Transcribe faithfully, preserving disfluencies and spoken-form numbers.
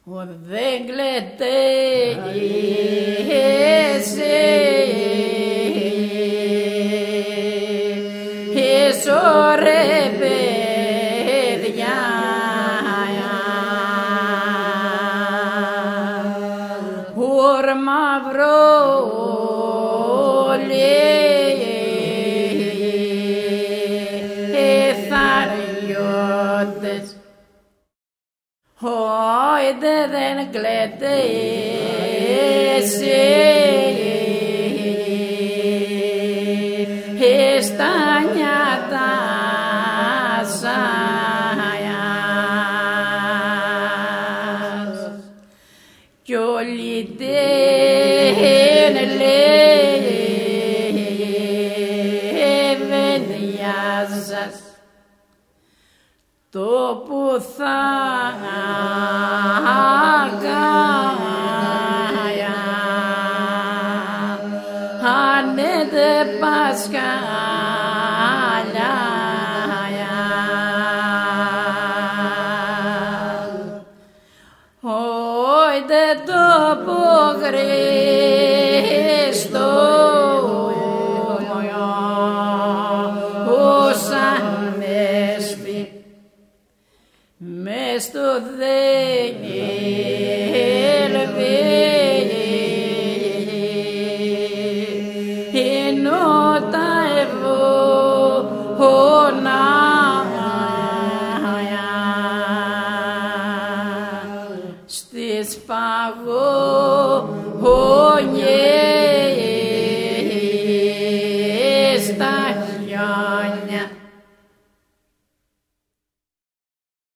ο δεν κλαιτέγεσαι έσω ρε παιδιά όρμα εθαριώτες όιτε δεν κλαιτέγεσαι στα νιάτα σάιας κι όλοι τεν λεβένια σας το που θα κая ανέτε Πασχάλια όιτε το που Χριστό όσαν έσπη μες στο δέλβι ενώ τα ευώνα στις παγώσεις